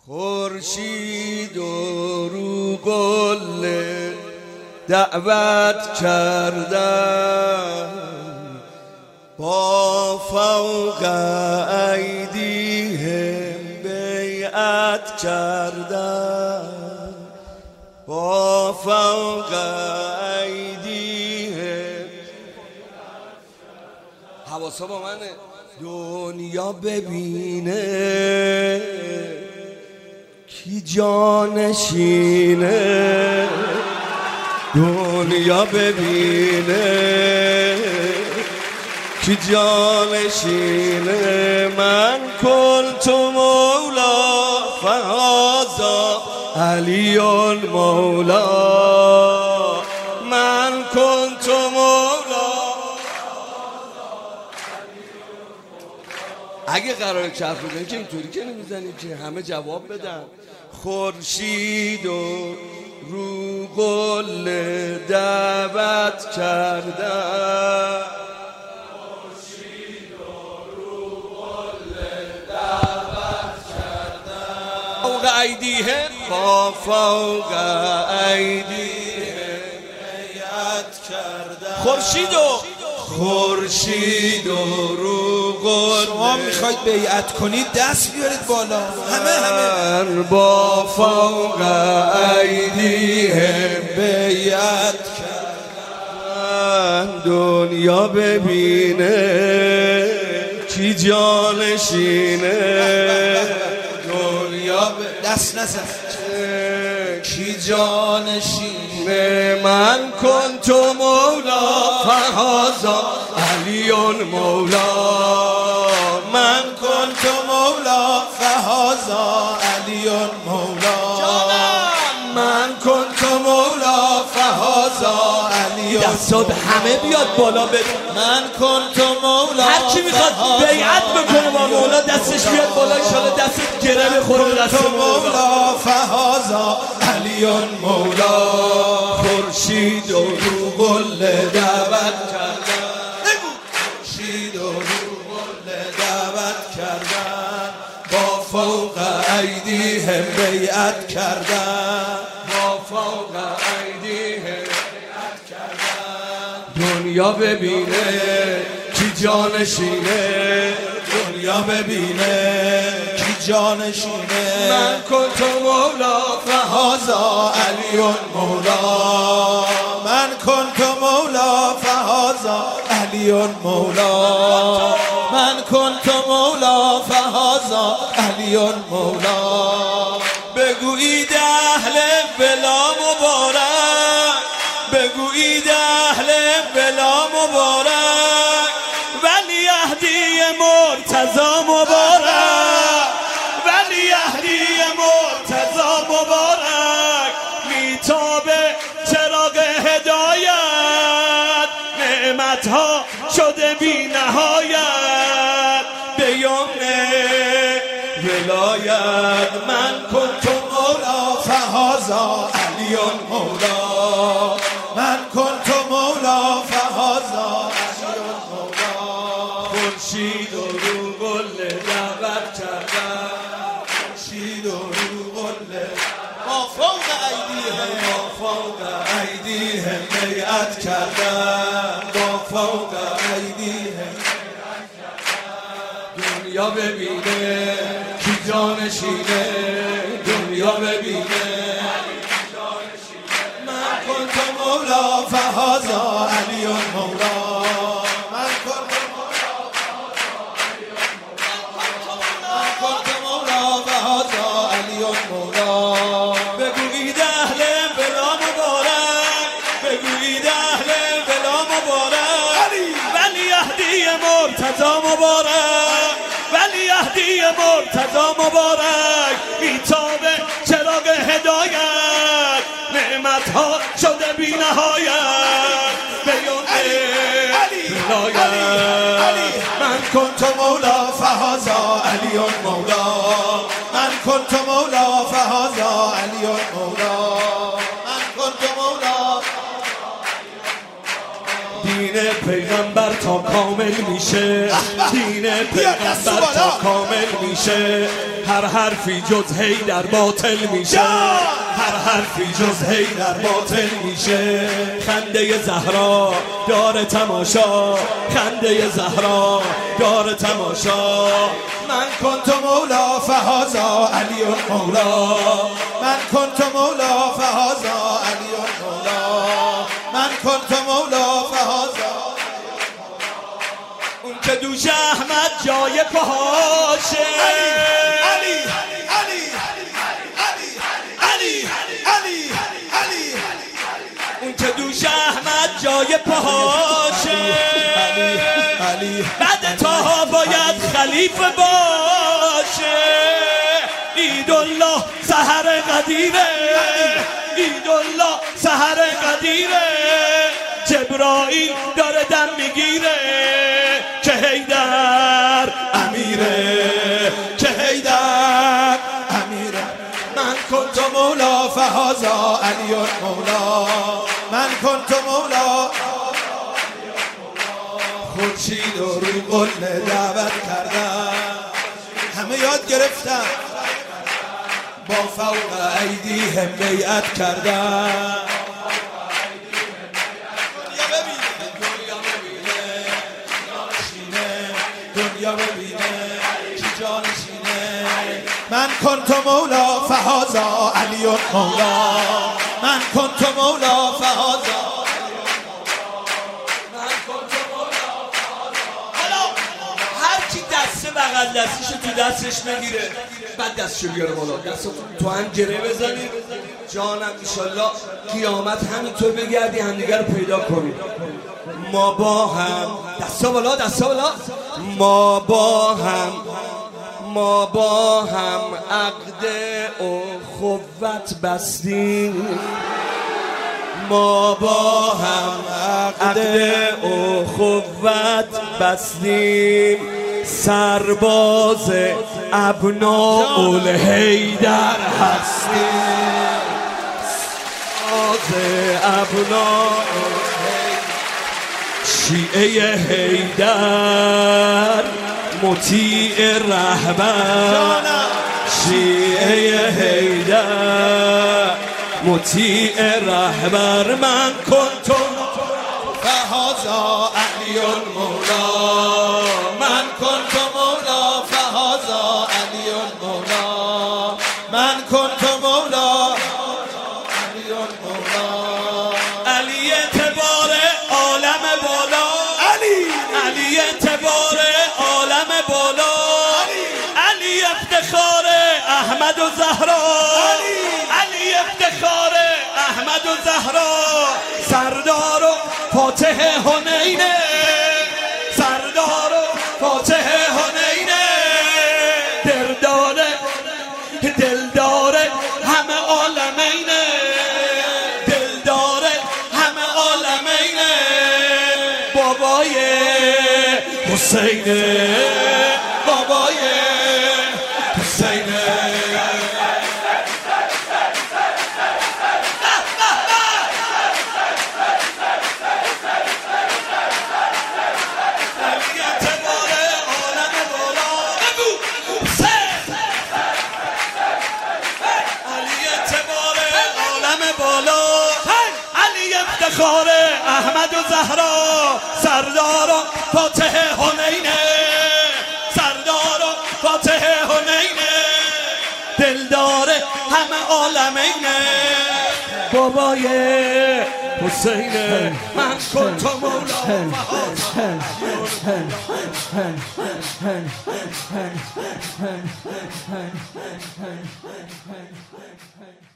خورشید و رو گل دعوت کردم، با فوق ایدیهم بیعت کردم، با فوق ایدیهم. حواسا با منه. دنیا ببینه کی جانشینه، دنیا ببینه کی جانشینه. من کنت مولا فهذا علی المولا، من کنت مولا. اگه قراره کف بزنی که اینطوری که نمیزنی که همه جواب بدن. خورشید و رو گل دعوت کردم، خورشید و رو گل دعوت کردم، فوق ایدیهم، با فوق ایدیهم بیعت کردم. خورشید و رو گل. شما میخواید بیعت کنید دست بیارید بالا. همه با فوق ایدیهم بیعت کردن. دنیا ببینه کی جانشینه، دنیا دست نزن کی جانشینه. من کنت مولا فهذا علی مولا، من کنت مولا فهذا علی مولا، من کنت مولا فهذا علی. دستا به همه بیاد بالا بده. من کنت مولا. هر کی میخواد بیعت بکنه با مولا دستش بیاد بالا، ان شاءالله دست گره بخوره به دست مولا فهذا علی مولا. خورشید و رو گل دعوت کردن، خورشید و رو گل دعوت کردن، با فوق ایدیهم بیعت کردن، با فوق ایدیهم بیعت کردن. دنیا ببینه کی جانشینه، دنیا ببینه کی جانشینه. من کنت مولا فهذا علی مولا، من کنت مولا فهذا علی مولا، من کنت مولا فهذا علی مولا. بگویید اهل بلا مبارک، بگویید اهل بلا مبارک، ولی اهدی مرتضی مبارک، ولی اهدی مرتضی مبارک. میتابه چراغ هدایت، نعمتها شده بی نهایت، به یمن ولایت. من کنت مولا فهذا علی مولا، من کنت مولا فهذا علی مولا. خورشید و رو گل دعوت کردن، خورشید و رو گل با فوق ایدیهم، با فوق ایدیهم بیعت کردن، با فوق ایدیهم بیعت کردن. دنیا ببینه کی جانشینه، دنیا ببینه. من کنت مولا فهذا علی مولا، من کنت مولا فهذا علی مولا، من کنت مولا فهذا علی مولا. بگویید اهل بلا مبارک، بگویید اهل بلا مبارک، ولی اهدی مرتضی مبارک، ولی اهدی مرتضی مبارک. میتابه چراغ هدایت، نعمتها شده بی نهایت، به یمن ولایت. من کنت مولا فهذا علی مولا، من کنت مولا فهذا علی مولا، من کنت مولا. دین دین پیغمبر تا کامل میشه، دین پیغمبر تا کامل میشه. هر حرفی جز حیدر باطل میشه، هر حرفی جز حیدر باطل میشه. خنده زهرا دار تماشا، خنده زهرا دار تماشا. من کنت مولا فهذا علی مولا، من کنت مولا فهذا علی مولا، من کنت مولا فهذا. اون که دوش احمد جای پاهاشه، علی علی علی علی علی علی، اون که دوش احمد جای پاهاشه. علی بعد تا باید خلیفه باشه. عیدالله سحر قدیره، عیدالله سحر قدیره. جبرائیل داره دم میگیره که حیدر امیره، که حیدر امیره. من کنت مولا فهذا علی مولا، من کنت مولا. خورشید و روی قله دعوت کردم، همه یاد گرفتم، با فوق ایدیهم بیعت کردم. دنیا ببینه کی جانشینه. من کنت مولا فهذا علی مولا، من کنت مولا فهذا. بغل دستیشو تو دستش بگیره، بعد دستشو بیاره بالا، دستو تو هم گره بزنید. جانم ایشالله قیامت همینطور بگردی همدیگر رو پیدا کنید. ما با هم دستا بالا، دستا بالا. ما با هم عقد اخوت بستیم، ما با هم عقد اخوت بستیم. سرباز ابناء الحیدر هستیم، سرباز ابناء شیعه حیدر مطیع رهبر، شیعه حیدر مطیع رهبر. من کنت فهذا علی مولا، من کنت مولا فهذا علی مولا، من کنت مولا علی مولا. علی اعتبار عالم بالا، علی اعتبار عالم بالا. علی افتخار احمد و زهرا، علی افتخار احمد و زهرا. سردار و فاتح حنینه، سردار و فاتح حنینه. دلدار همه عالمینه، دلدار همه عالمینه. بابای حسینه، بابای حسینه. علی افتخار احمد و زهرا. سردار و فاتح حنینه، سردار و فاتح حنینه. دلدار همه عالمینه، بابای حسینه. من کنت مولا